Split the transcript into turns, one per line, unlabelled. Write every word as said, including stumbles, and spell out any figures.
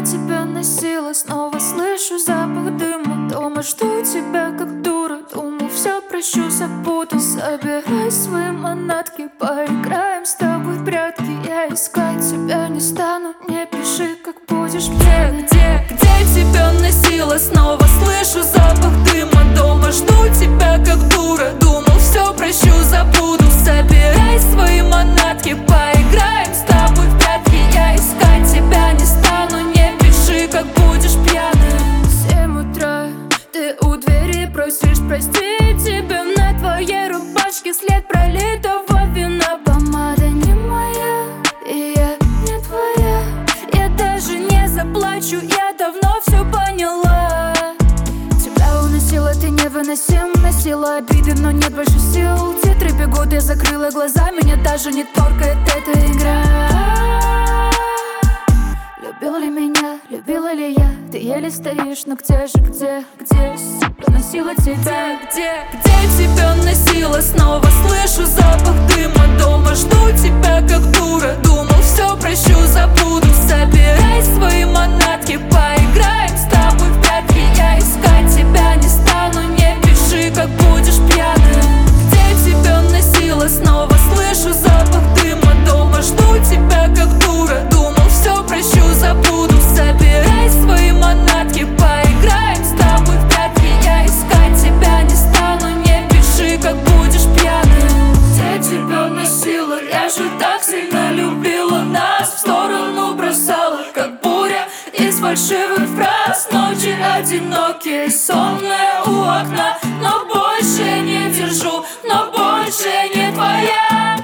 тебя носила, снова слышу запах дыма. Дома жду тебя как дура, думал, все прощу, забуду. Собирай свои манатки, поиграем с тобой в прятки. Я искать тебя не стану, не пиши, как будешь пьяный. Где, где, где тебя носила, снова слышу запах дыма. Дома жду тебя как дура, думал, все прощу, забуду. Собирай свои манатки, поиграем с тобой в прятки. Я искать тебя не стану, не пиши, как будешь пьяный. Семь утра, ты у двери просишь простить. Тебе на твоей рубашке след пролитого вина. Помада не моя, и я не твоя. Я даже не заплачу, я давно все поняла. Тебя уносила, ты невыносим. Носила обиды, но нет больше сил. Титры бегут, я закрыла глаза. Меня даже не торкает эта игра. Любил ли меня, любила ли я? Ты еле стоишь, но где же, где, где? Носила тебя, где, где тебя носила? Снова слышу запах дыма. Дома жду тебя как дура, думал, все прощу, забуду. Собирай свои манатки, поиграем с тобой в прятки. Я искать тебя не стану, не пиши, как будешь пьяный. Где тебя носила? Снова слышу запах дыма. Дома жду тебя как дура, думал, все прощу, забуду. Собирай свои манатки, поиграем с тобой в прятки. Я искать тебя не стану, не пиши, как будешь пьяный. Где тебя носила? Я же так сильно любила нас. В сторону бросала, как буря из фальшивых фраз. Ночи одинокие, сонные у окна. Но больше не держу, но больше не твоя.